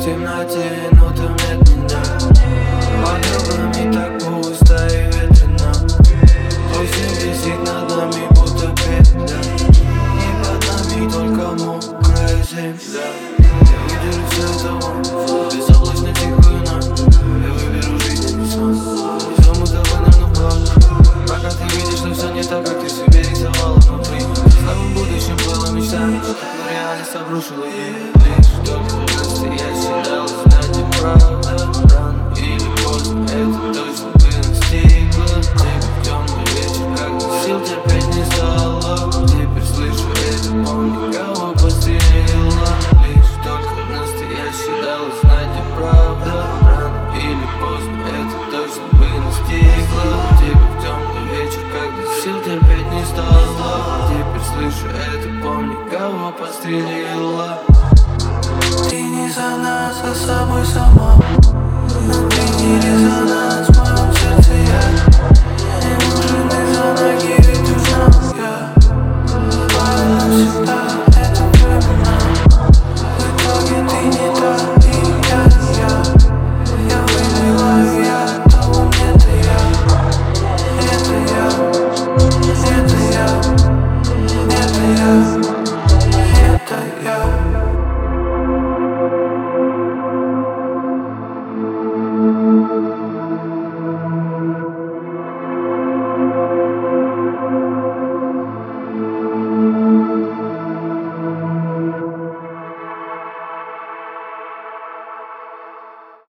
в темноте, но там нет меня. Под ногами так пусто и ветрено. Твой снег висит над нами, будто петля. И под нами только мокрая земля. Я выдержу все это, безоблачно тихую ночь. Я выберу жизнь, а не сон. И замутованным, но правда. Пока ты видишь, что все не так, как ты себе рисовала внутри. С новым будущим было мечтами, но реальность обрушила ей. Лишь только настоящий дал знать неправда. Рано или поздно это точно бы настигло. Теперь темный вечер, когда сил терпеть не стало. Теперь слышу это, помню, кого пострелила. Лишь только настоящий дал знать неправда. Рано или поздно это точно бы настигло. Теперь темный вечер, когда сил терпеть не стало. Теперь слышу это, помню, кого пострелила. Ты не за нас, а с собой сама.